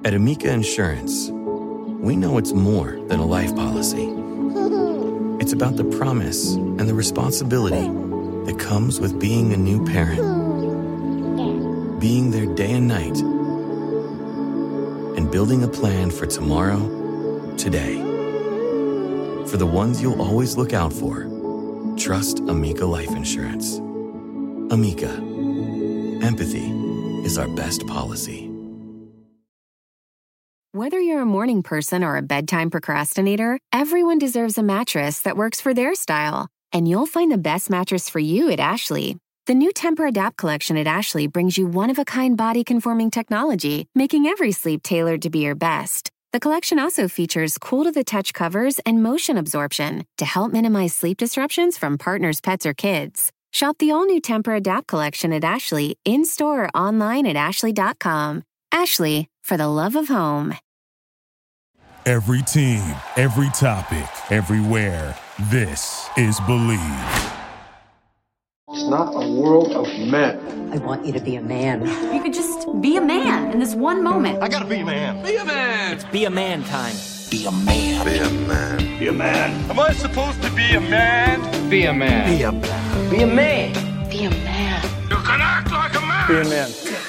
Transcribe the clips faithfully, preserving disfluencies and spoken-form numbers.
At Amica Insurance, we know it's more than a life policy. It's about the promise and the responsibility that comes with being a new parent. Being there day and night. And building a plan for tomorrow, today. For the ones you'll always look out for, trust Amica Life Insurance. Amica. Empathy is our best policy. Whether you're a morning person or a bedtime procrastinator, everyone deserves a mattress that works for their style. And you'll find the best mattress for you at Ashley. The new Tempur-Adapt collection at Ashley brings you one-of-a-kind body-conforming technology, making every sleep tailored to be your best. The collection also features cool-to-the-touch covers and motion absorption to help minimize sleep disruptions from partners, pets, or kids. Shop the all-new Tempur-Adapt collection at Ashley, in-store or online at ashley dot com. Ashley, for the love of home. Every team, every topic, everywhere. This is Believe. It's not a world of men. I want you to be a man. You could just be a man in this one moment. I gotta be a man. Be a man. It's be a man time. Be a man. Be a man. Be a man. Am I supposed to be a man? Be a man. Be a man. Be a man. Be a man. You can act like a man. Be a man.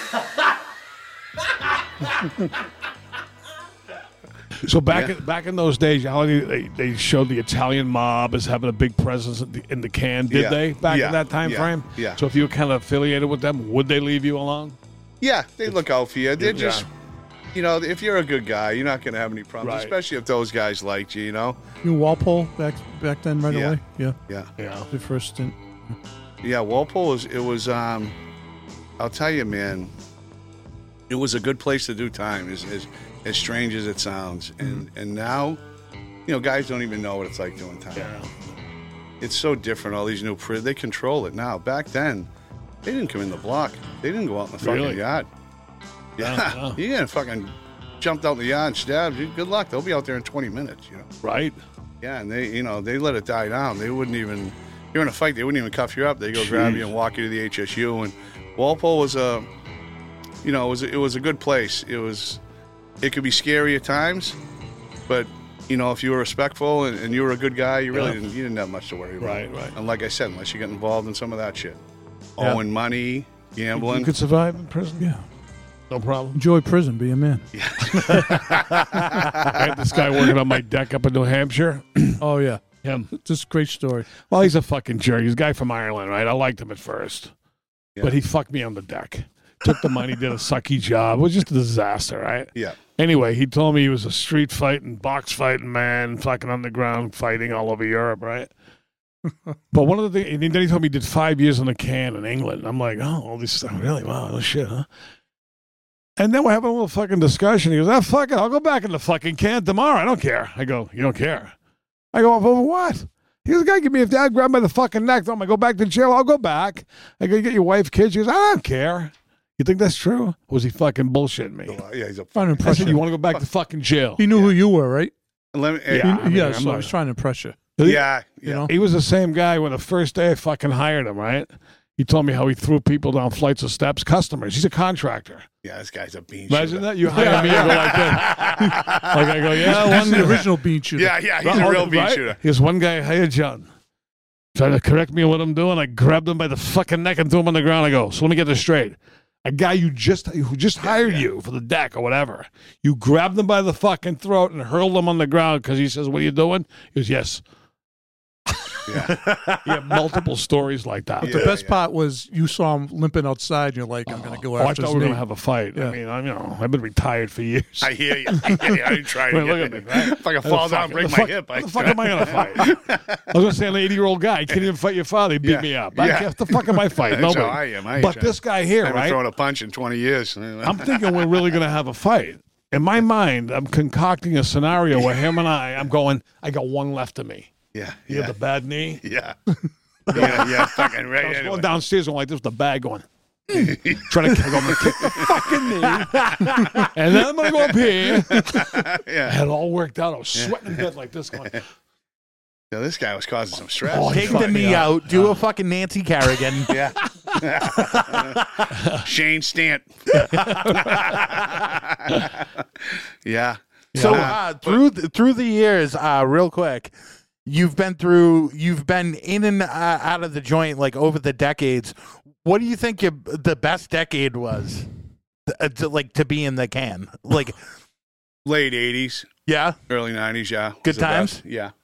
So back Yeah. in, back in those days, Alan, they, they showed the Italian mob as having a big presence in the, in the can. Did Yeah. they back Yeah. in that time Yeah. frame? Yeah. So if you were kind of affiliated with them, would they leave you alone? Yeah, they look out for you. They're Yeah. just, you know, if you're a good guy, you're not going to have any problems, Right. especially if those guys liked you, you know? You knew Walpole back back then right Yeah. away? Yeah. Yeah. Yeah. The first stint. Yeah, Walpole, was, it was, um, I'll tell you, man, it was a good place to do time, as, as, as strange as it sounds. And, Mm-hmm. and now, you know, guys don't even know what it's like doing time. Yeah. It's so different, all these new, pri- they control it now. Back then, they didn't come in the block. They didn't go out in the fucking Really? yard. Yeah, Yeah, yeah. you getting fucking jumped out in the yard and stabbed. you- Good luck. They'll be out there in twenty minutes, you know. Right. Yeah, and they, you know, they let it die down. They wouldn't even, you're in a fight, they wouldn't even cuff you up. They go grab Jeez. you and walk you to the H S U. And Walpole was a, you know, it was it was a good place. It was, it could be scary at times, but you know, if you were respectful and, and you were a good guy, you really Yeah. didn't, you didn't have much to worry about. Right, right. And like I said, unless you get involved in some of that shit, Yeah. owing money, gambling. You could survive in prison? Yeah. No problem. Enjoy prison. Be a man. I had this guy working on my deck up in New Hampshire. Oh, yeah. Him. Just a great story. Well, he's a fucking jerk. He's a guy from Ireland, right? I liked him at first. Yeah. But he fucked me on the deck. Took the money, did a sucky job. It was just a disaster, right? Yeah. Anyway, he told me he was a street fighting, box fighting man, fucking underground fighting all over Europe, right? But one of the things, and then he told me he did five years in the can in England. I'm like, oh, all this stuff, really? Wow, no shit, huh? And then we're having a little fucking discussion. He goes, ah, fuck it, I'll go back in the fucking can tomorrow. I don't care. I go, you don't care? I go, over what? He goes, guy, give me, if dad grabbed by the fucking neck, tell him I go back to jail, I'll go back. I go, you get your wife, kids. He goes, I don't care. You think that's true? Or was he fucking bullshitting me? Yeah, he's a Trying to I impress said, you. you want to go back to fucking jail? He knew who you were, right? Let me, Yeah. yeah, I mean, yeah, I'm so not- I was trying to impress you. yeah, You yeah. know? He was the same guy when the first day I fucking hired him, right? He told me how he threw people down flights of steps, customers. He's a contractor. Yeah, this guy's a bean Imagine shooter. that. You hire me and go like that. Like I go, yeah, That's one the original bean shooter. Yeah, yeah, he's a real bean right? shooter. Here's one guy I hired, John. Trying to correct me on what I'm doing. I grabbed him by the fucking neck and threw him on the ground. I go, so let me get this straight. A guy you just who just hired you for the deck or whatever, you grabbed him by the fucking throat and hurled him on the ground because he says, what are you doing? He goes, yes. Yeah. He had multiple stories like that. But the Yeah, best yeah. part was you saw him limping outside, and you're like, I'm going to go Oh, I after thought his we were knee. going to have a fight. Yeah. I mean, I, you know, I've been retired for years. I hear you. I hear you. I ain't trying to Wait, look get at me, right? If I can How fall the down, fuck- break the my fuck- hip. How the fuck am I going to fight? I was going to say an eighty-year-old guy. He can't even fight your father. He beat Yeah. me up. I Yeah. can't, the fuck am I fighting? That's Nobody. how I am. I ain't But trying. this guy here, I haven't right? thrown a punch in twenty years. I'm thinking we're really going to have a fight. In my mind, I'm concocting a scenario where him and I, I'm going, I got one left of me. yeah, You yeah, have the bad knee. yeah, yeah, yeah. Fucking I right. was Anyway. going downstairs going like this with the bag going. Trying to kick, I'm gonna kick the fucking knee. And then I'm going to go up here. I Yeah. had it all worked out. I was sweating in bed like this going, Yeah, this guy was causing some stress. Oh, Take fuck the knee me up. out. Do a fucking Nancy Kerrigan. Yeah. Shane Stant. Yeah. So Yeah. uh, through the, through the years, uh, real quick, you've been through, you've been in and uh, out of the joint like over the decades. What do you think your, the best decade was? Uh, to, like to be in the can, like late eighties. Yeah, early nineties. Yeah, good times. Best. Yeah.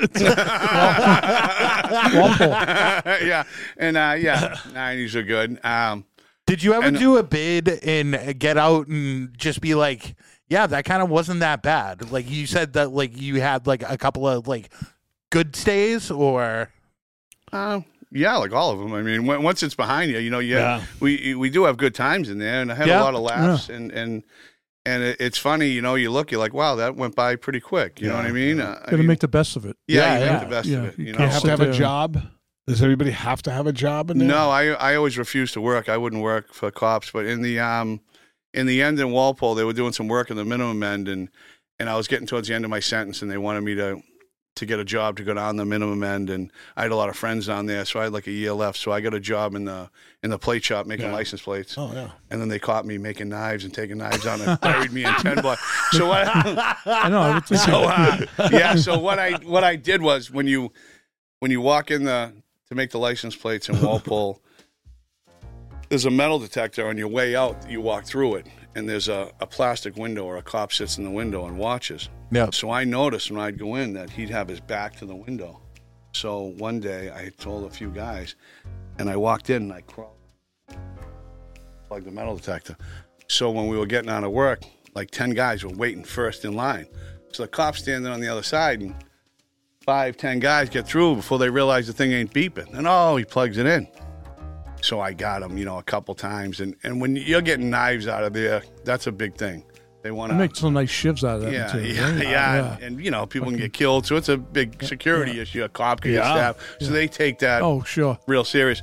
Walpole. Yeah, and uh, yeah, nineties are good. Um, Did you ever and- do a bid and get out and just be like, yeah, that kind of wasn't that bad? Like you said that like you had like a couple of like good stays or uh, yeah, like all of them. I mean, when, once it's behind you, you know, yeah, Yeah. we we do have good times in there, and I had Yeah. a lot of laughs, and and and it, it's funny, you know, you look, you're like, wow, that went by pretty quick. You know what I mean? Uh, I Gotta mean, make the best of it. yeah, Yeah, you yeah. make the best Yeah, of it. you You can't know, You have sit to have a there. job. Does everybody have to have a job in there? No, I I always refused to work. I wouldn't work for cops. But in the um in the end in Walpole, they were doing some work in the minimum end, and and I was getting towards the end of my sentence, and they wanted me to to get a job to go down the minimum end, and I had a lot of friends down there, so I had like a year left. So I got a job in the in the plate shop making Yeah. license plates. Oh yeah. And then they caught me making knives and taking knives out and buried me in ten block. So what? I know. I would think So uh, yeah, so what I what I did was when you when you walk in the to make the license plates in Walpole, there's a metal detector on your way out. You walk through it, and there's a, a plastic window, or a cop sits in the window and watches. yeah. So I noticed when I'd go in that he'd have his back to the window. So one day I told a few guys, and I walked in and I crawled, plugged the metal detector. So when we were getting out of work, like ten guys were waiting first in line. So the cop's standing on the other side, and five, ten guys get through before they realize the thing ain't beeping. And oh, he plugs it in. So I got him, you know, a couple times. And, and when you're getting knives out of there, that's a big thing. They want I to make some nice shivs out of that. yeah, too, yeah, right? yeah, And, you know, people can get killed, so it's a big security issue. A cop can get Yeah. stabbed, so they take that Oh, sure. real serious.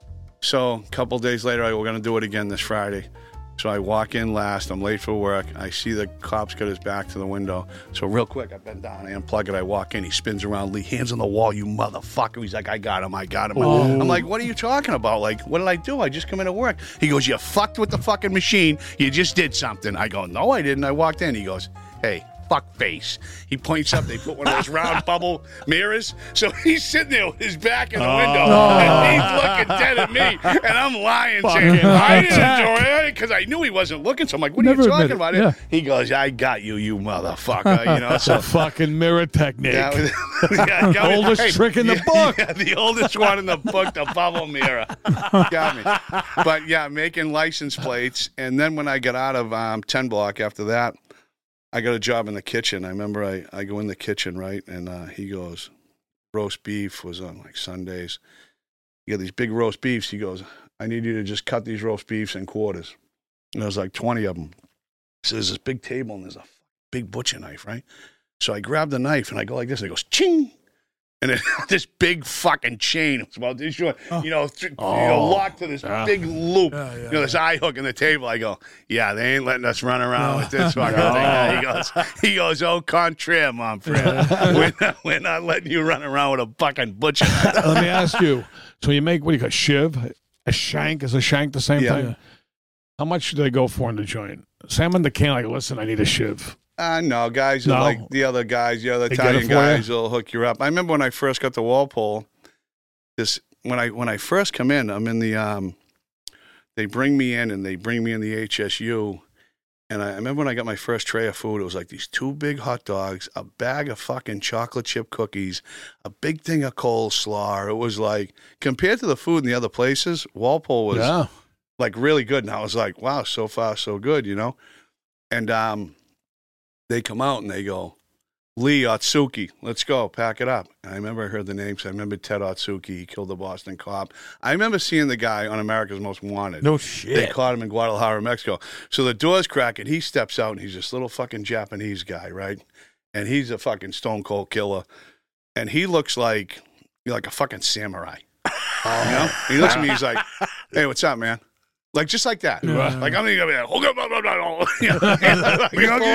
So a couple days later, I, we're going to do it again this Friday. So I walk in last. I'm late for work. I see the cop's got his back to the window. So real quick, I bend down, I unplug it. I walk in. He spins around. Lee, hands on the wall, you motherfucker. He's like, I got him. I got him. Oh. I'm like, what are you talking about? Like, what did I do? I just come into work. He goes, you fucked with the fucking machine. You just did something. I go, no, I didn't. I walked in. He goes, hey, fuck face. He points up. They put one of those round bubble mirrors. So he's sitting there with his back in the window, and he's looking dead at me, and I'm lying, saying Fucking I didn't attack. do it because I knew he wasn't looking. So I'm like, what Never are you admit talking it, about? yeah. He goes, I got you, you motherfucker. You know, The so. fucking mirror technique. Yeah, yeah, got me. Oldest trick in the yeah, book. Yeah, the oldest one in the book, the bubble mirror. Got me. But yeah, making license plates. And then when I got out of um, ten block after that, I got a job in the kitchen. I remember I, I go in the kitchen, right? And uh, he goes, roast beef was on like Sundays. You got these big roast beefs. He goes, I need you to just cut these roast beefs in quarters. And there was like twenty of them. So there's this big table and there's a big butcher knife, right? So I grab the knife and I go like this. And it goes, ching. And then this big fucking chain, it's about this short, you know, th- Oh. you know, locked to this Yeah. big loop. Yeah, yeah, you know, this eye hook in the table. I go, yeah, they ain't letting us run around with this fucking No. thing. He goes, he goes, au contraire, mon frere. we're, not, we're not letting you run around with a fucking butcher knife. Let me ask you. So you make what do you call shiv? A shank is a shank the same Yeah. thing? How much do they go for in the joint? Sam in the can, like, listen, I need a shiv. Uh, no, guys are No? like the other guys, the other They get it Italian for you? guys will hook you up. I remember when I first got to Walpole, this when I when I first come in, I'm in the um they bring me in and they bring me in the H S U. And I, I remember when I got my first tray of food, it was like these two big hot dogs, a bag of fucking chocolate chip cookies, a big thing of coleslaw. It was like, compared to the food in the other places, Walpole was Yeah. like really good. And I was like, wow, so far so good, you know? And um they come out and they go, Lee Otsuki, let's go, pack it up. And I remember I heard the names. I remember Ted Otsuki, he killed the Boston cop. I remember seeing the guy on America's Most Wanted. No They shit. caught him in Guadalajara, Mexico. So the doors crack and he steps out and he's this little fucking Japanese guy, right? And he's a fucking stone cold killer. And he looks like, like a fucking samurai. You know? And he looks at me, he's like, hey, what's up, man? Like, just like that. Yeah. Like, I'm going to be like, okay, blah, blah, blah, blah. You know? Like,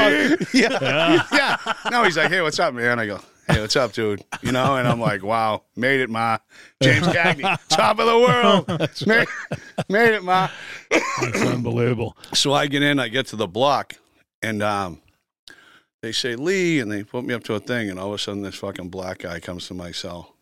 yeah. yeah. No, he's like, hey, what's up, man? I go, hey, what's up, dude? You know, and I'm like, wow, made it, ma. James Cagney, top of the world. Made, made it, ma. That's unbelievable. So I get in, I get to the block, and um, they say, Lee, and they put me up to a thing, and all of a sudden this fucking black guy comes to my cell.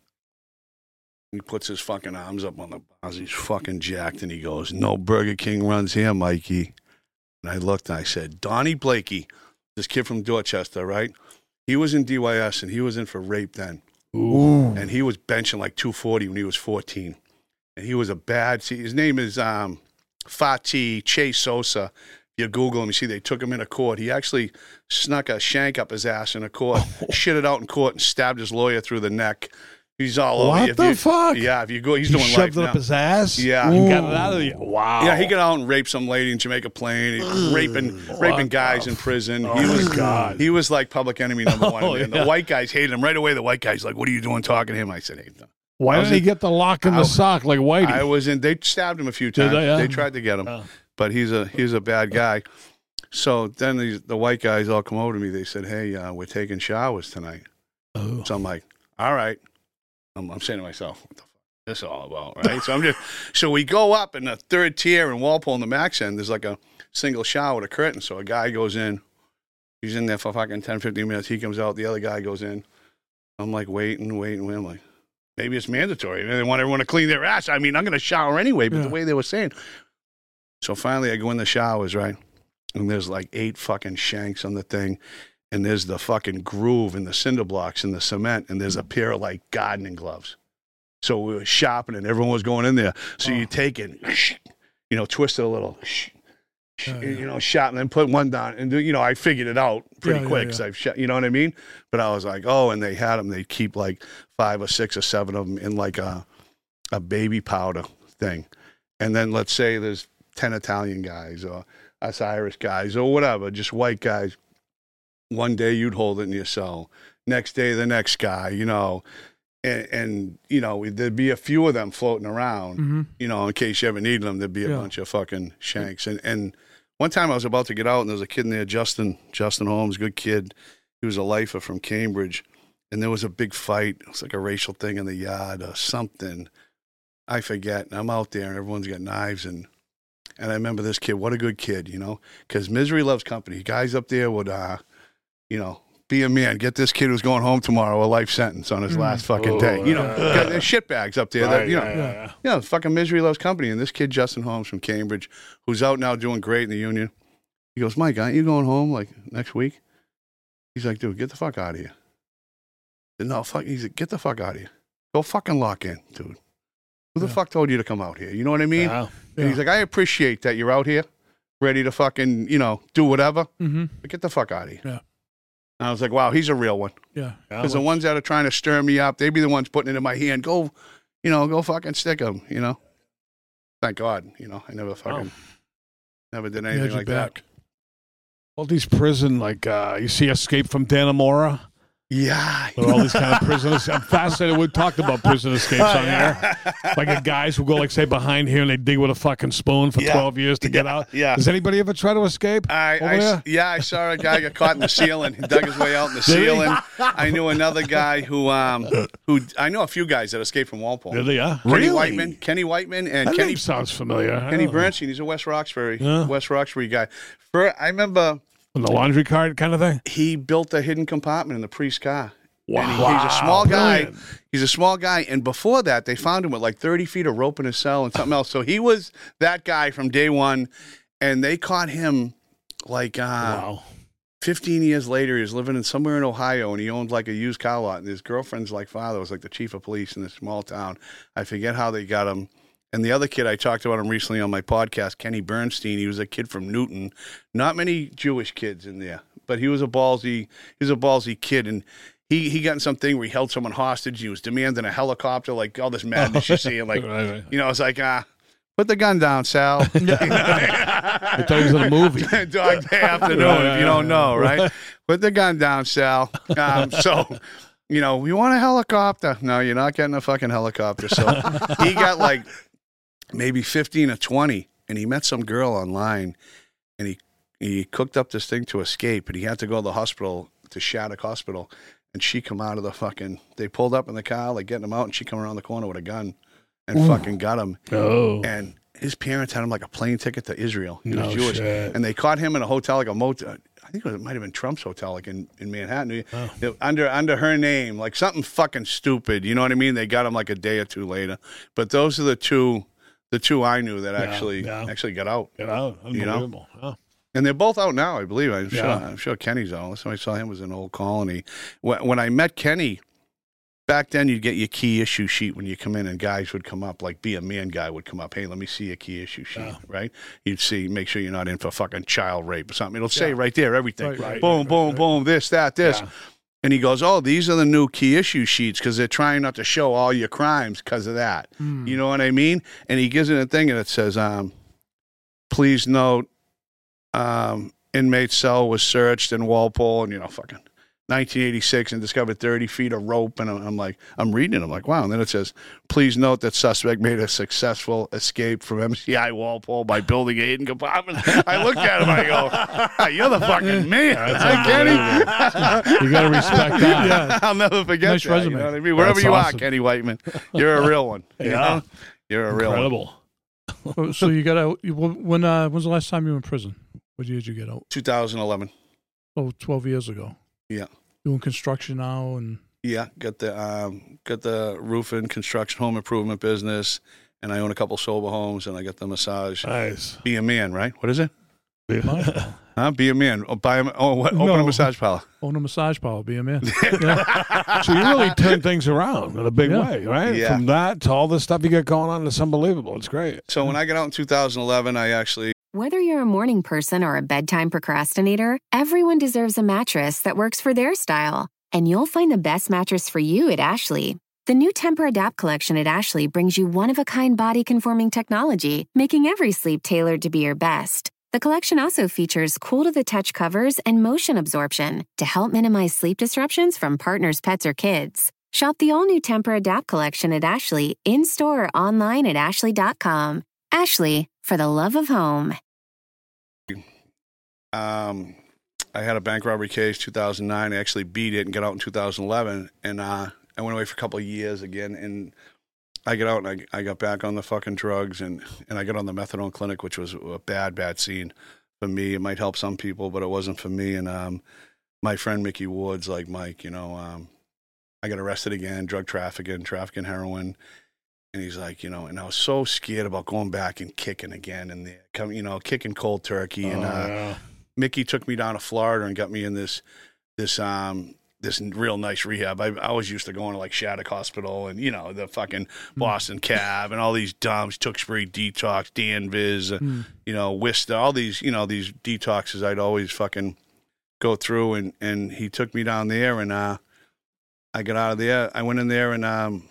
He puts his fucking arms up on the bars. He's fucking jacked, and he goes, no Burger King runs here, Mikey. And I looked, and I said, Donnie Blakey, this kid from Dorchester, right? He was in D Y S, and he was in for rape then. Ooh. And he was benching like two forty when he was fourteen. And he was a bad, see, his name is um, Fatih Chase Sosa. If you Google him, you see they took him into court. He actually snuck a shank up his ass in a court, shit it out in court, and stabbed his lawyer through the neck. He's all what over. What the you, fuck? Yeah, if you go, he's he doing shoved life it now. up his ass? Yeah. He got it out of the, wow. Yeah, he got out and raped some lady in Jamaica Plain, He raping raping guys in prison. Oh, he was my God. He was like public enemy number one. Oh, And yeah. the white guys hated him. Right away, the white guy's like, what are you doing talking to him? I said, hey, no. Why didn't he get the lock in the I, sock like Whitey? I was in. They stabbed him a few Did times. they, yeah? They tried to get him, Oh. but he's a he's a bad guy. So then these, the white guys all come over to me. They said, "Hey, uh, we're taking showers tonight." Oh. So I'm like, "All right." I'm, I'm saying to myself, "What the fuck is this all about?" Right? so I'm just. So we go up in the third tier in Walpole in the Max end. There's like a single shower with a curtain. So a guy goes in. He's in there for fucking ten, fifteen minutes. He comes out. The other guy goes in. I'm like waiting, waiting, waiting. I'm like, maybe it's mandatory. They want everyone to clean their ass. I mean, I'm going to shower anyway, but Yeah. the way they were saying. So finally I go in the showers, right? And there's like eight fucking shanks on the thing. And there's the fucking groove and the cinder blocks and the cement. And there's a pair of like gardening gloves. So we were shopping and everyone was going in there. So Oh. you take it, you know, twist it a little, Yeah, yeah. you know, shot and then put one down. And, you know, I figured it out pretty Yeah, yeah, quick yeah. because I've shot, you know what I mean? But I was like, oh, and they had them. They'd keep like five or six or seven of them in like a, a baby powder thing. And then let's say there's ten Italian guys or us Irish guys or whatever, just white guys. One day you'd hold it in your cell. Next day, the next guy, you know. And, and you know, there'd be a few of them floating around, Mm-hmm. you know, in case you ever needed them. There'd be a Yeah. bunch of fucking shanks. And, and one time I was about to get out, and there was a kid in there, Justin, Justin Holmes, good kid. He was a lifer from Cambridge. And there was a big fight. It was like a racial thing in the yard or something. I forget. And I'm out there, and everyone's got knives. And and I remember this kid. What a good kid, you know, because misery loves company. Guys up there would, uh, you know, be a man. Get this kid who's going home tomorrow a life sentence on his last fucking Oh, day. You know, yeah. got their shitbags up there. Right, that, you know, yeah, yeah, yeah. yeah, fucking misery loves company. And this kid, Justin Holmes from Cambridge, who's out now doing great in the union, he goes, Mike, aren't you going home like next week? He's like, dude, get the fuck out of here. I said, no, fuck. He's like, get the fuck out of here. Go fucking lock in, dude. Who the Yeah. fuck told you to come out here? You know what I mean? Wow. And he's like, I appreciate that you're out here, ready to fucking, you know, do whatever. Mm-hmm. But get the fuck out of here. Yeah. And I was like, wow, he's a real one. Yeah. Because the ones that are trying to stir me up, they be the ones putting it in my hand. Go, you know, go fucking stick them, you know? Thank God, you know, I never fucking, never did He anything had your like that. back. All these prison, like, uh, you see Escape from Dannemora? Yeah. With all these kind of prisoners. I'm fascinated. We talked about prison escapes on here. Like the guys who go, like, say, behind here and they dig with a fucking spoon for Yeah. twelve years to get out. Yeah. Does anybody ever try to escape? I, over I s- there? yeah, I saw a guy get caught in the ceiling. He dug his way out in the Did he? ceiling. I knew another guy who, um, who I know a few guys that escaped from Walpole. Did they, yeah? Kenny Really? Whiteman, Kenny Whiteman, and That Kenny name sounds familiar. I Kenny don't know. Bernstein. He's a West Roxbury, Yeah. West Roxbury guy. For I remember In the laundry cart kind of thing? he built a hidden compartment in the priest's car. Wow. And he- he's a small guy. Brilliant. He's a small guy. And before that, they found him with like thirty feet of rope in his cell and something else. So he was that guy from day one. And they caught him like uh, Wow. fifteen years later. He was living in somewhere in Ohio, and he owned like a used car lot. And his girlfriend's like father was like the chief of police in this small town. I forget how they got him. And the other kid, I talked about him recently on my podcast, Kenny Bernstein. He was a kid from Newton. Not many Jewish kids in there, but he was a ballsy. He was a ballsy kid, and he he got in something where he held someone hostage. He was demanding a helicopter, like all this madness you see, and like Right, right. you know, it's like ah, put the gun down, Sal. I thought he was in a movie. Dog Day Afternoon, if you don't know, right? Put the gun down, Sal. Um, so, you know, we want a helicopter. No, you're not getting a fucking helicopter. So he got like maybe fifteen or twenty, and he met some girl online, and he he cooked up this thing to escape, and he had to go to the hospital, to Shattuck Hospital, and she come out of the fucking, they pulled up in the car, like getting him out, and she come around the corner with a gun and Ooh. fucking got him. Oh. And his parents had him like a plane ticket to Israel. He No was Jewish. shit. And they caught him in a hotel, like a motel. think it, was, it might have been Trump's hotel, like in, in Manhattan. Oh. Under under her name, like something fucking stupid. You know what I mean? They got him like a day or two later. But those are the two, the two I knew that Yeah, actually yeah. actually got out. Get out. You know? Unbelievable. Yeah. And they're both out now, I believe. I'm Yeah. sure. I'm sure Kenny's out. Last time I saw him was in Old Colony. When, when I met Kenny, back then you'd get your key issue sheet when you come in, and guys would come up, like Be a Man guy would come up. Hey, let me see your key issue sheet, Yeah. right? You'd see, make sure you're not in for fucking child rape or something. It'll say Yeah. right there everything. Right, right, boom, right, boom, right. boom. This, that, this. Yeah. And he goes, oh, these are the new key issue sheets because they're trying not to show all your crimes because of that. Hmm. You know what I mean? And he gives it a thing, and it says, um, please note, um, inmate cell was searched in Walpole, and you know, fucking nineteen eighty-six, and discovered thirty feet of rope. And I'm, I'm like, I'm reading it. I'm like, wow. And then it says, please note that suspect made a successful escape from M C I Walpole by building a hidden compartment. I look at him, I go, ah, you're the fucking man. Hey, Kenny. You got to respect that. Yeah. I'll never forget Nice that. resume. You know what I mean? Wherever That's you awesome. are, Kenny Whiteman, you're a real one. You Yeah. know? You're a real one. Incredible. Oh, so you got out. you- When uh, when's the last time you were in prison? What year did you get out? two thousand eleven. Oh, twelve years ago. Yeah. Doing construction now, and Yeah, got the um, got the roofing, construction, home improvement business, and I own a couple sober homes, and I got the massage. Nice. Be a man, right? What is it? Yeah. Huh? Be a man. Oh, buy a, oh what? Open No. a massage parlor. own a massage parlor. Be a man. Yeah. So you really turned things around in a big Yeah. way, right? Yeah. From that to all the stuff you got going on, it's unbelievable. It's great. So when I got out in two thousand eleven, I actually Whether you're a morning person or a bedtime procrastinator, everyone deserves a mattress that works for their style. And you'll find the best mattress for you at Ashley. The new Temper-Adapt collection at Ashley brings you one-of-a-kind body-conforming technology, making every sleep tailored to be your best. The collection also features cool-to-the-touch covers and motion absorption to help minimize sleep disruptions from partners, pets, or kids. Shop the all-new Temper-Adapt collection at Ashley, in-store or online at ashley dot com. Ashley, for the love of home. um, I had a bank robbery case, two thousand nine. I actually beat it and got out in two thousand eleven, and uh, I went away for a couple of years again. And I got out and I, I got back on the fucking drugs, and, and I got on the methadone clinic, which was a bad, bad scene for me. It might help some people, but it wasn't for me. And um, my friend Mickey Woods, like Mike, you know, um, I got arrested again, drug trafficking, trafficking heroin. And he's like, you know, and I was so scared about going back and kicking again, and the, come, you know, kicking cold turkey. And Oh, uh, yeah. Mickey took me down to Florida and got me in this, this, um, this real nice rehab. I, I was used to going to like Shattuck Hospital and, you know, the fucking Boston Cab and all these dumps, Tewksbury Detox, Danvers, uh, Mm. you know, Worcester, all these, you know, these detoxes I'd always fucking go through. And, and he took me down there, and uh, I got out of there. I went in there in um,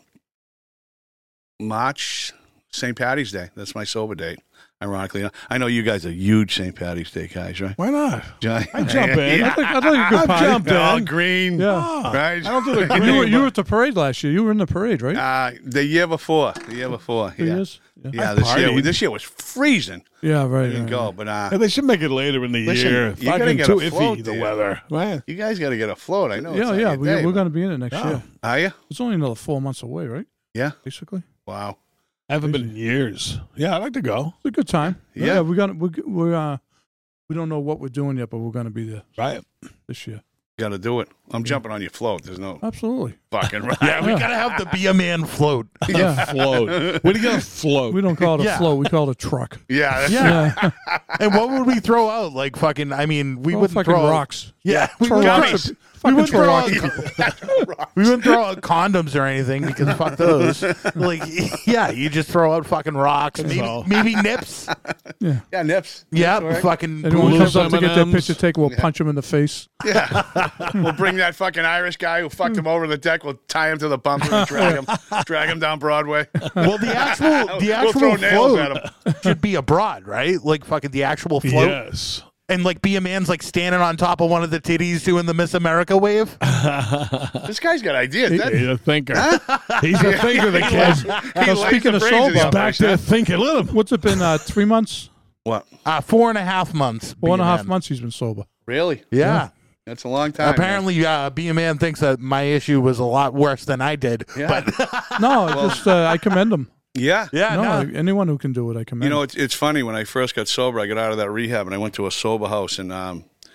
March, Saint Patty's Day. That's my sober date. Ironically, I know you guys are huge Saint Patty's Day guys, right? Why not? John- I jump in. Yeah. I think, I think you could I've party. jumped All in. green, Yeah. right? I don't do the And you, were, green, you were but- at the parade last year. You were in the parade, right? Uh, the year before, the year before, Two yeah, years? Yeah. yeah. I This year, partied. this year was freezing. Yeah, I right. didn't right, go, right. but uh, Yeah, they should make it later in the Listen, year. you gotta Fucking get too a float iffy, the there. weather. Right? you guys got to get afloat. I know. Yeah, it's not yeah. your We, day, we're but- going to be in it next Yeah. year. Are you? It's only another four months away, right? Yeah. Basically. Wow. I haven't been in years. Yeah, I'd like to go. It's a good time. Yeah. we're gonna we're, we're uh we don't know what we're doing yet, but we're gonna be there Right. this year. Got to do it. I'm jumping on your float. There's no Absolutely. fucking right. Yeah, we Yeah. gotta have the Be a Man float. Yeah. Float. Where do you get a float? We don't call it a Yeah. float. We call it a truck. Yeah. that's- Yeah. Yeah. And what would we throw out? Like fucking, I mean, we Well, wouldn't fucking throw out- rocks. Yeah, we Throw wouldn't rocks. throw- at- we Fucking wouldn't throw throw rocks. out, we wouldn't throw out condoms or anything because fuck those. Like, yeah, you just throw out fucking rocks, maybe, all. maybe nips. Yeah. Yeah, nips. Yeah, Nips work. fucking. Anyone Blues, comes up to get their M and M's. picture taken, we'll punch him in the face. Yeah. We'll bring that fucking Irish guy who fucked him over the deck. We'll tie him to the bumper and drag him, drag him down Broadway. Well, the actual, the We'll actual throw nails at float should be abroad, right? Like fucking the actual float, Yes. and like Be a Man's like standing on top of one of the titties doing the Miss America wave. This guy's got ideas. That, He's a thinker. He's a thinker, the kid. he Now, lays speaking the of brains sober, the Back operation. there thinking. Look at him. What's it been? Uh, three months, What? Uh, four and a half months. four and Be a a half Man. months. He's been sober. Really? Yeah. That's a long time. Apparently, uh, Be a Man thinks that my issue was a lot worse than I did. Yeah. But No, just uh, I commend him. man. Yeah. yeah, no, no. anyone who can do it, I commend. You know, him. it's it's funny. When I first got sober, I got out of that rehab and I went to a sober house, and um,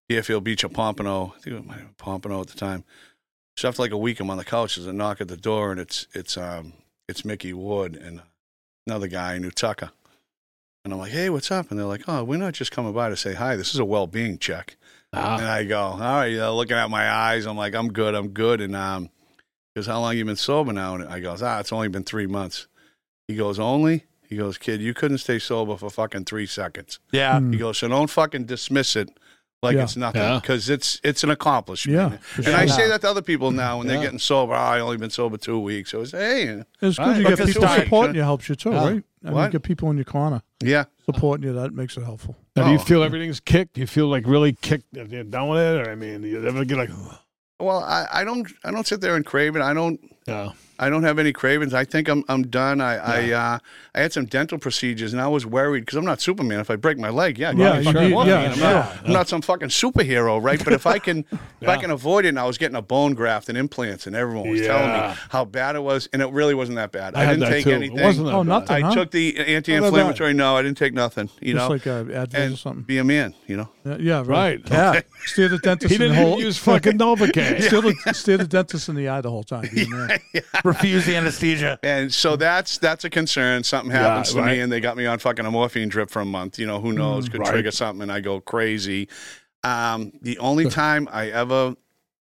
Deerfield Beach or Pompano. I think it might have been Pompano at the time. So after like a week, I'm on the couch. There's a knock at the door, and it's it's um it's Mickey Wood and another guy I knew, Tucker. And I'm like, hey, what's up? And they're like, oh, we're not just coming by to say hi. This is a well-being check. Ah. And I go, all right, uh, looking at my eyes, I'm like, I'm good, I'm good. And um, he goes, how long you been sober now? And I goes, ah, it's only been three months. He goes, only? He goes, kid, you couldn't stay sober for fucking three seconds. Yeah. He goes, so don't fucking dismiss it like Yeah. it's nothing, Yeah. because it's it's an accomplishment. Yeah, And sure. I say Yeah. that to other people now when Yeah. they're getting sober. Oh, I only been sober two weeks. So it's hey, It's good Right. you But get that's people right. supporting you helps you too, Yeah. right? I mean, What? you get people in your corner yeah. supporting you. That makes it helpful. Now, do you Oh. feel everything's kicked? Do you feel like really kicked? Are you done with it? Or I mean, do you ever get like, Well, I, I don't I don't sit there and crave it. I don't yeah, I don't have any cravings. I think I'm I'm done. I I, uh, I had some dental procedures, and I was worried because I'm not Superman. If I break my leg, yeah, Yeah, give me you fucking need- morphine. yeah, I'm, not, yeah. I'm not some fucking superhero, right? But if I can if I Yeah. can avoid it, and I was getting a bone graft and implants, and everyone was telling Yeah. me how bad it was, and it really wasn't that bad. I I, had didn't that take too. It anything. wasn't that Oh, bad. nothing. I huh? took the anti-inflammatory. No, I didn't take nothing. You Just know, like uh, Advil or and something. be a man. You know. Yeah, yeah, right. right? Yeah. Steer the dentist He in the didn't whole. even use fucking Novocaine. steer, the, steer the dentist in the eye the whole time. Be a man. Refuse anesthesia. And so that's that's a concern. Something Yeah, happens to right. me, and they got me on fucking a morphine drip for a month. You know, who knows? Could right. trigger something, and I go crazy. Um, the only time I ever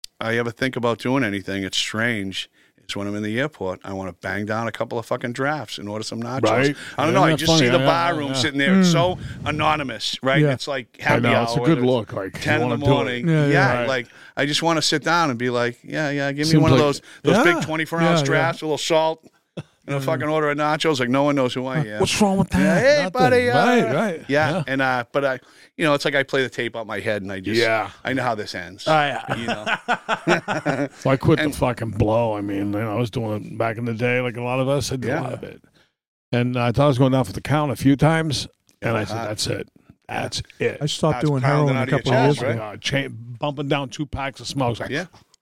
I ever think about doing anything, it's strange, is when I'm in the airport. I want to bang down a couple of fucking drafts and order some nachos. Right. I don't Yeah, know. I that's just funny. see the Yeah, bar yeah, room yeah. sitting there. It's so anonymous, right? Yeah. It's like I happy know hour. it's a good whether look. Like ten you in the wanna do it. morning. Yeah, Yeah, yeah. Right. like I just want to sit down and be like, yeah, yeah, give me Seems one of like- those those Yeah. big twenty-four ounce Yeah, drafts, a little salt, and a fucking order of nachos. Like no one knows who I am. What's wrong with that? Yeah, hey, Nothing. buddy. uh, Right, right. Yeah, Yeah. and uh, but I, you know, it's like I play the tape out my head, and I just, Yeah. I know how this ends. Oh, yeah. You know, So I quit And- the fucking blow. I mean, you know, I was doing it back in the day, like a lot of us. I did Yeah. a lot of it, and I thought I was going down for the count a few times, and I said, Uh-huh. "That's it, that's it." I stopped That's doing pounding heroin a out of your couple of years chest, ago. right? Uh, chain, bumping down two packs of smokes, like yeah.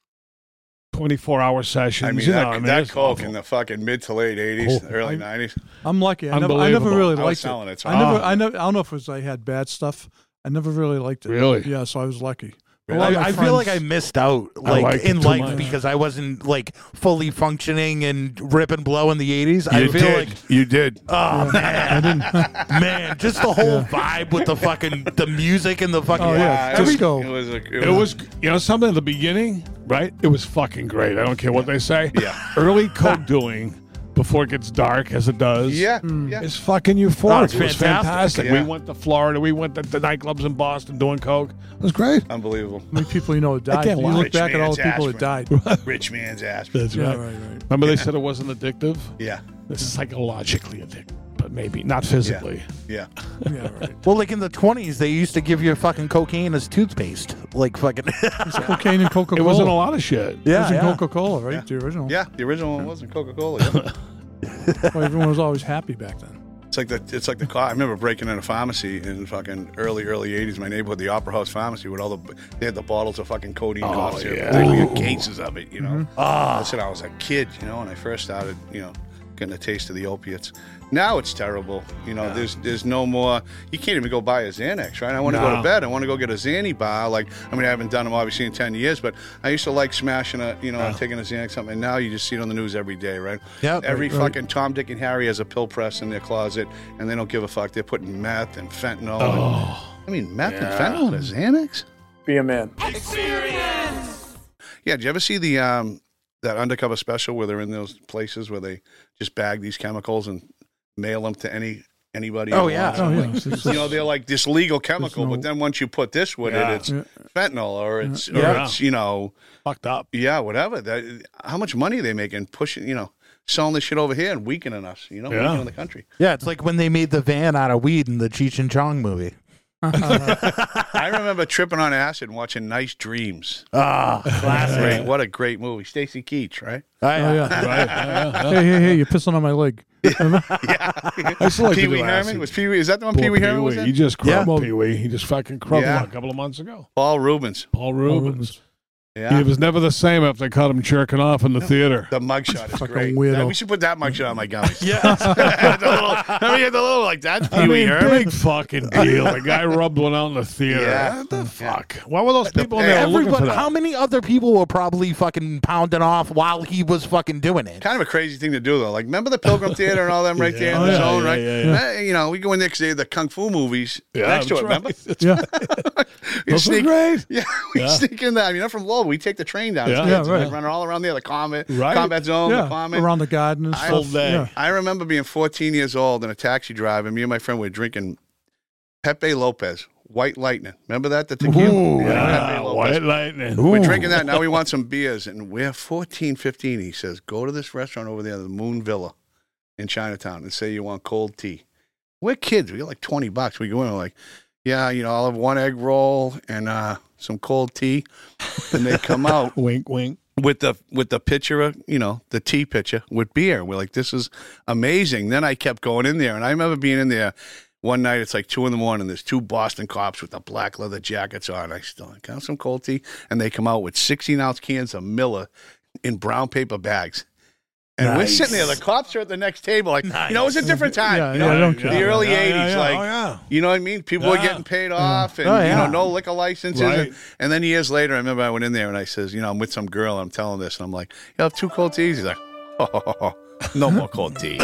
twenty-four hour sessions. I mean, you that, know, I mean, that it's coke awful. in the fucking mid to late eighties, Oh. early I- nineties. I'm lucky. I never, I never Unbelievable. really I was liked selling it. it, so- I never, Ah. I never, I don't know if it was I had bad stuff. I never really liked it. Really? Yeah, so I was lucky. A Really? lot of I, my I feel like I friends- missed out I like like it in too life much. because I wasn't like fully functioning and rip and blow in the eighties. I You feel did. like you did. oh I man, didn't. man, just the whole vibe with the fucking the music and the fucking Oh, yeah. it was, Disco. it was, a, it It was, you know, something at the beginning, right? It was fucking great. I don't care what they say. Yeah. Early coke doing before it gets dark, as it does. yeah, Hmm. yeah. It's fucking euphoric. Oh, it's it was fantastic. fantastic. Yeah. We went to Florida. We went to the nightclubs in Boston doing coke. It was great. Unbelievable. How many people you know died? can't You lie. look Rich back at all the man's people that died. aspirin. Rich man's aspirin. That's Yeah, right. right, right. Remember they said it wasn't addictive? Yeah, This is psychologically addictive, but maybe not physically. yeah. Yeah, right. well, like in the twenties, they used to give you fucking cocaine as toothpaste, like fucking. It's cocaine and Coca It Cola. was in a lot of shit. It was yeah, in yeah. Coca Cola, right? Yeah. The original. Yeah, the original one wasn't Coca-Cola. Yeah. Well, everyone was always happy back then. It's like the it's like the car. I remember breaking in a pharmacy in fucking early early eighties. My neighborhood, the Opera House Pharmacy, with all the they had the bottles of fucking codeine Oh, cough syrup. yeah. They had cases of it, you know. Mm-hmm. I said I was a kid, you know, when I first started, you know, getting a taste of the opiates. Now it's terrible. You know, there's there's no more. You can't even go buy a Xanax, right? I want to go No. to bed. I want to go get a Xanny bar. Like, I mean, I haven't done them obviously in ten years, but I used to like smashing a, you know, and taking a Xanax something. And now you just see it on the news every day, right? Yep. Every Right, right. fucking Tom, Dick, and Harry has a pill press in their closet, and they don't give a fuck. They're putting meth and fentanyl. Oh. And, I mean, meth Yeah. and fentanyl in a Xanax? Be a man. Yeah. Did you ever see the um that undercover special where they're in those places where they just bag these chemicals and mail them to any anybody? Oh, who yeah. wants Oh, them? yeah. Like, It's- it's- you know, they're like this legal chemical, no- but then once you put this with Yeah. it, it's Yeah. fentanyl or it's or Yeah. it's you know Fucked up. yeah whatever. That how much money are they making pushing you know selling this shit over here and weakening us? You know, Yeah. weakening the country. Yeah, it's like when they made the van out of weed in the Cheech and Chong movie. I remember tripping on acid and watching Nice Dreams. Ah, classic. Great, what a great movie, Stacy Keach, right? Oh, Oh, yeah. yeah. Right? Yeah, yeah. Hey, hey, hey, you're pissing on my leg. I still like to Pee Wee do Herman acid. was Pee Wee. Is that the one Poor Pee Wee Herman was Pee-wee. in? He just Yeah. croaked Pee Wee. He just fucking croaked Yeah. him a couple of months ago. Paul Rubens. Paul Rubens. Yeah. He was never the same after they caught him jerking off in the theater. The mugshot is Fucking great. weirdo. That- we should put that mugshot on my gummies. Yeah. the little, I mean, the little like that. I mean, big fucking deal. The guy rubbed one out in the theater. Yeah. What the fuck? Why were those people in there looking for Everybody, that? how many other people were probably fucking pounding off while he was fucking doing it? Kind of a crazy thing to do, though. Like, remember the Pilgrim Theater and all them right there in Oh, the yeah, zone, yeah, right? yeah, yeah. Eh, You know, we go in there because they have the kung fu movies Yeah, next to that's it, right. remember? Yeah. We Those were sneak, great. yeah, we Yeah. sneak in there. I mean, I'm from Lowell. We take the train down. Yeah. Yeah, Yeah, right. right. Running all around there, the combat, Right. combat zone, the Yeah. bombing. Around the garden and I- stuff. Full day. Yeah. I remember being fourteen years old in a taxi drive, and me and my friend were drinking Pepe Lopez, White Lightning. Remember that? The tequila? Ooh, Yeah, yeah, Pepe Lopez. White Lightning. We're drinking that. Now we want some beers. And we're fourteen, fifteen. He says, go to this restaurant over there, the Moon Villa in Chinatown, and say you want cold tea. We're kids. We got like twenty bucks. We go in, we're like, yeah, you know, I'll have one egg roll and uh, some cold tea. And they come out Wink, wink. with the with the pitcher of, you know, the tea pitcher with beer. We're like, this is amazing. Then I kept going in there. And I remember being in there one night, it's like two in the morning. There's two Boston cops with the black leather jackets on. I still like, have some cold tea. And they come out with sixteen ounce cans of Miller in brown paper bags. And we're Nice. sitting there. The cops are at the next table. Like, Nice. you know, it was a different time. Yeah, you yeah, know, I don't the care. early Yeah, eighties. yeah, yeah. Like, Oh, yeah. you know what I mean? People were Yeah. getting paid off and, Oh, you yeah. know, no liquor licenses. Right. And, and then years later, I remember I went in there and I says, you know, I'm with some girl. And I'm telling this. And I'm like, you have two cold teas? He's like, oh, oh, oh, oh, no more cold tea.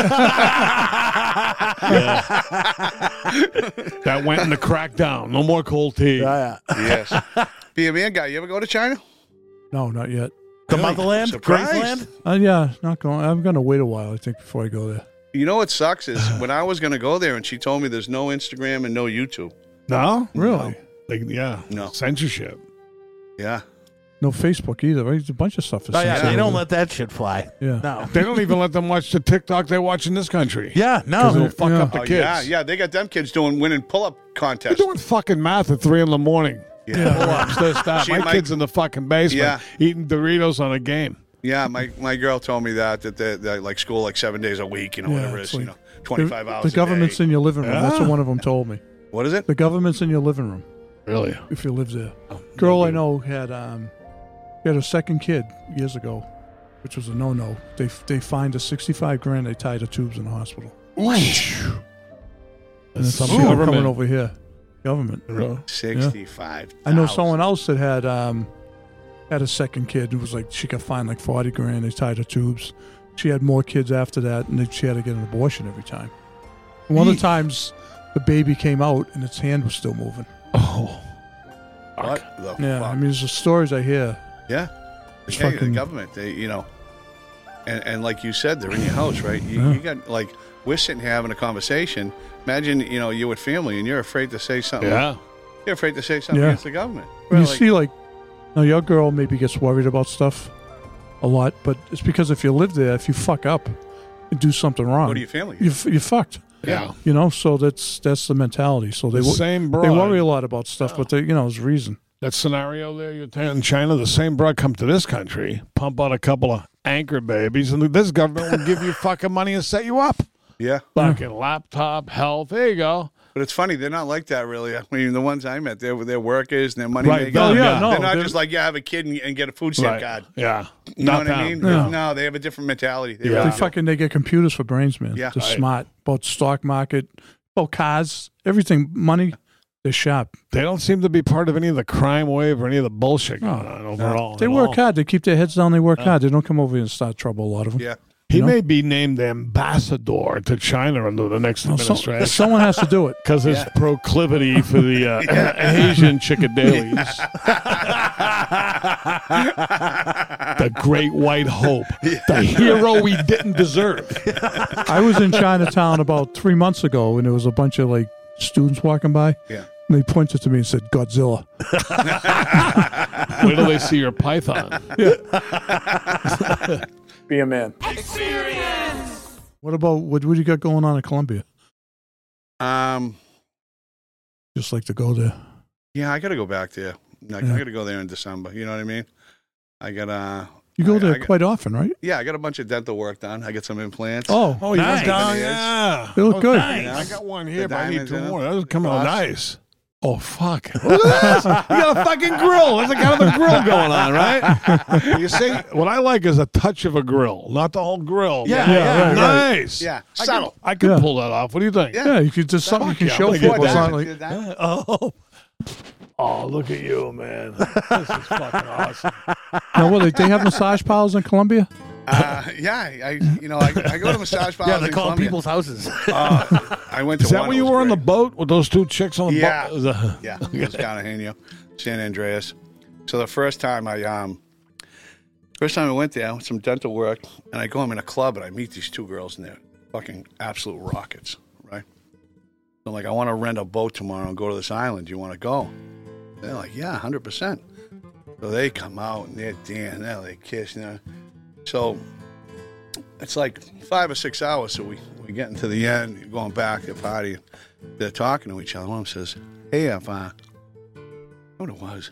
That went in the crackdown. No more cold tea. Yeah, yeah. Yes. Be a man guy. You ever go to China? No, not yet. The Really? motherland, Surprised. Graceland. Uh, yeah, not going. I'm going to wait a while, I think, before I go there. You know what sucks is when I was going to go there and she told me there's no Instagram and no YouTube. No? Really? Like, yeah. No. Censorship. Yeah. No Facebook either, right? There's a bunch of stuff. is Oh yeah, censored. they don't let that shit fly. Yeah. No. They don't even let them watch the TikTok they watch in this country. Yeah, Because it'll no. fuck Yeah. up the Oh, kids. yeah. Yeah. They got them kids doing winning pull up They're contests. doing fucking math at three in the morning. Yeah. Pull-ups, this, that. See, My, my- kid's in the fucking basement Yeah. eating Doritos on a game. Yeah, my, my girl told me that that they, they like school like seven days a week, you know, Yeah, whatever it it's is, you like- know, twenty five the, hours. The a government's day. in your living room. That's Yeah. what one of them told me. What is it? The government's in your living room Really? if you live there. Girl I know had um, had a second kid years ago, which was a no no. They they fined her sixty-five grand. They tied her tubes in the hospital. And then some people Government. coming over here. Government. Really? Sixty five. I know someone else that had um, had a second kid who was like she got fined like forty grand. They tied her tubes. She had more kids after that, and then she had to get an abortion every time. And one of the times, the baby came out and its hand was still moving. Oh. What the Yeah, fuck? I mean, there's the stories I hear. Yeah. It's Hey, the fucking- government, they, you know, and, and like you said, they're in your house, right? You, Yeah. you got, like, we're sitting here having a conversation. Imagine, you know, you're with family and you're afraid to say something. Yeah. You're afraid to say something Yeah. against the government. And you We're like, see, like, now your girl maybe gets worried about stuff a lot, but it's because if you live there, if you fuck up and do something wrong, go to your family. you you're fucked. Yeah. You know, so that's that's the mentality. So they The wo- same they broad. worry a lot about stuff, but they, you know, there's a reason. That scenario there you're telling in China, the same broad come to this country, pump out a couple of anchor babies, and this government will give you fucking money and set you up. Yeah. Fucking laptop, health. There you go. But it's funny, they're not like that really. I mean, the ones I met, they're, they're workers and they're money Right. makers. Oh, yeah, they're no, not they're- just like, yeah, have a kid and, and get a food stamp Right. card. Yeah. You know Not what them. I mean? No. No, they have a different mentality. They Yeah. really They do. fucking they get computers for brains, man. Yeah. They're Right. smart about stock market, about cars, everything, money. They're sharp. They don't seem to be part of any of the crime wave or any of the bullshit going No. on overall. They at work all. hard. They keep their heads down. They work hard. They don't come over here and start trouble. A lot of them. Yeah. He You know? may be named ambassador to China under the next Well, so- administration. someone has to do it. Because his proclivity for the uh, Asian chickadillies. The great white hope. The hero we didn't deserve. I was in Chinatown about three months ago, and there was a bunch of like students walking by. Yeah. And they pointed to me and said, "Godzilla." Where do they see your python? Be a man. What about what? What do you got going on in Colombia? Um, Just like to go there. yeah, I got to go back there. Like, Yeah. I got to go there in December. You know what I mean? I got to. You go I- there I got- quite often, right? Yeah, I got a bunch of dental work done. I got some implants. Oh, Oh, you Nice. went down? It is. Yeah. They look Oh, good. nice. I got one here, The but I need diamonds two in 'em. more. Those come out Gloss. nice. Oh, fuck. Look at this. You got a fucking grill. There's a kind of a grill going on, right? You see, what I like is a touch of a grill, not the whole grill. Yeah, Yeah, yeah, right, Nice. Yeah, I subtle. Could, I could Yeah. pull that off. What do you think? Yeah, you could just something you can yeah, show I'm gonna people. get It's that. not like, Did that? Oh. Oh, look at you, man. This is fucking awesome. now, what, they have massage parlors in Colombia? Uh, yeah, I you know I, I go to massage parlors. Yeah, they in call Colombia. people's houses. Uh, I went to Is that one. when it you was were on the great. boat with those two chicks on the Yeah. boat? Yeah. Yeah, it was down in Hanyo, San Andreas. So the first time I um, first time I went there, with some dental work, and I go, I'm in a club, and I meet these two girls, and they're fucking absolute rockets, right? So I'm like, I want to rent a boat tomorrow and go to this island. Do you want to go? They're like, yeah, one hundred percent. So they come out, and they're dancing, they're like kissing. You know? So it's like five or six hours, so we, we get into the end, going back to the party, they're talking to each other. One of them says, hey, if, uh, what it was,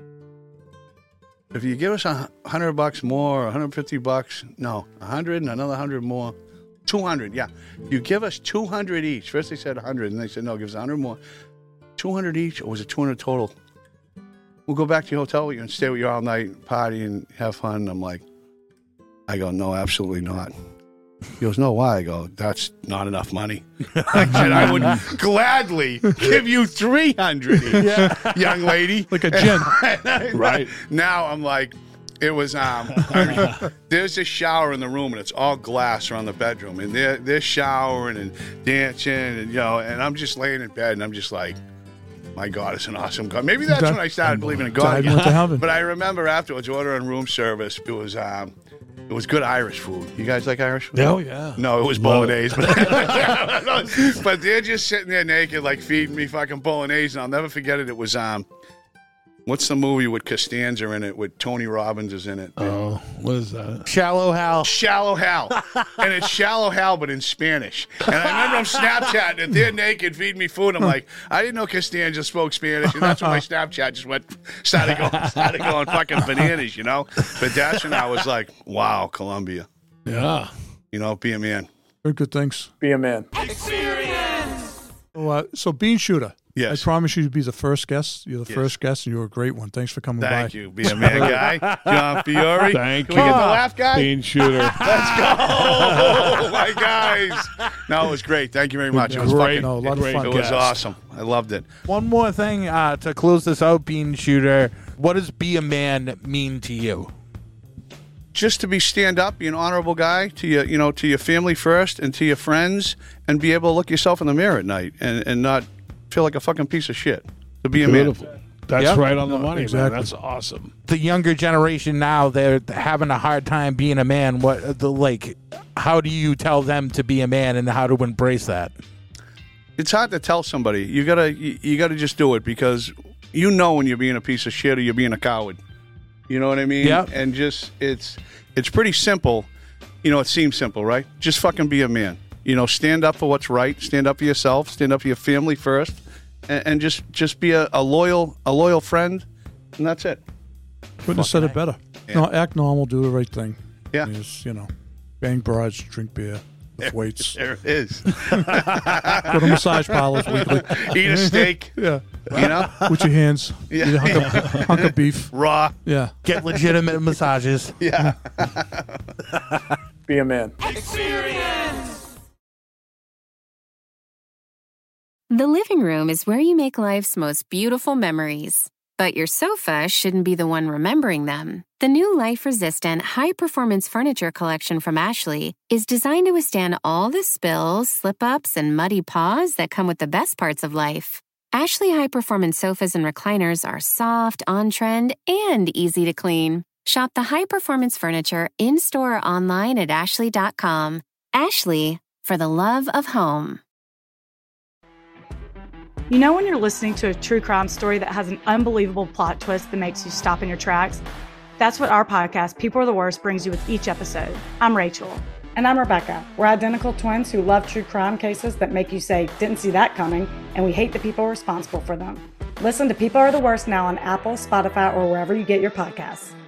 if you give us a hundred bucks more, a hundred fifty bucks, no, a hundred and another hundred more, two hundred, yeah. You give us two hundred each. First they said a hundred, and they said, no, give us a hundred more. Two hundred each, or was it two hundred total? We'll go back to your hotel with you and stay with you all night, party and have fun. And I'm like, I go, no, absolutely not. He goes, no, why? I go, that's not enough money. I said, I would gladly give you three hundred each, yeah. young lady. Like a gin. Right. Now I'm like, it was, um, I mean, there's a shower in the room, and it's all glass around the bedroom. And they're, they're showering and dancing, and, you know, and I'm just laying in bed, and I'm just like, my God, it's an awesome God. Maybe that's Di- when I started believing in God dive into again. heaven. But I remember afterwards ordering room service. It was um, it was good Irish food. You guys like Irish food? Oh, yeah. No, it was bolognese. But, but they're just sitting there naked, like feeding me fucking bolognese. And I'll never forget it. It was, um, what's the movie with Costanza in it, with Tony Robbins is in it? Oh, what is that? Shallow Hal. Shallow Hal. And it's Shallow Hal, but in Spanish. And I remember I'm Snapchatting and they're naked, feeding me food. I'm like, I didn't know Costanza spoke Spanish. And that's when my Snapchat just went, started going, started going fucking bananas, you know? But that's when I was like, wow, Colombia. Yeah. You know, be a man. Very good things. Be a man. So, uh, so Bean Shooter. Yes. I promise you to be the first guest. You're the Yes. first guest, and you're a great one. Thanks for coming by. Thank you. Be a man guy. John Fiore. Thank Can you. we get the laugh guy? Bean shooter. Let's go. Oh, my guys. No, it was great. Thank you very much. It was Great. fucking, No, a lot of Great fun. it was guest. awesome. I loved it. One more thing uh, to close this out, Bean Shooter. What does be a man mean to you? Just to be stand up, be an honorable guy to your, you know, to your family first and to your friends, and be able to look yourself in the mirror at night and, and not feel like a fucking piece of shit. To be a Beautiful. man. That's Yep. right on the money, exactly. man. That's awesome. The younger generation now, they're having a hard time being a man. What the like? How do you tell them to be a man and how to embrace that? It's hard to tell somebody. You gotta, you, you gotta just do it because you know when you're being a piece of shit or you're being a coward. You know what I mean? Yeah. And just it's it's pretty simple. You know, it seems simple, right? Just fucking be a man. You know, stand up for what's right. Stand up for yourself. Stand up for your family first, and, and just just be a, a loyal a loyal friend, and that's it. Couldn't have said it better. Yeah. No, act normal, do the right thing. Yeah. Just, you know, bang broads, drink beer, lift weights, There it is. go to massage parlors weekly. Eat a steak. Yeah. You know, With your hands. Yeah. Eat a hunk of, hunk of beef. raw. Yeah. Get legitimate massages. Yeah. Be a man. The living room is where you make life's most beautiful memories. But your sofa shouldn't be the one remembering them. The new life-resistant, high-performance furniture collection from Ashley is designed to withstand all the spills, slip-ups, and muddy paws that come with the best parts of life. Ashley high-performance sofas and recliners are soft, on-trend, and easy to clean. Shop the high-performance furniture in-store or online at ashley dot com. Ashley, for the love of home. You know when you're listening to a true crime story that has an unbelievable plot twist that makes you stop in your tracks? That's what our podcast, People Are the Worst, brings you with each episode. I'm Rachel. And I'm Rebecca. We're identical twins who love true crime cases that make you say, didn't see that coming, and we hate the people responsible for them. Listen to People Are the Worst now on Apple, Spotify, or wherever you get your podcasts.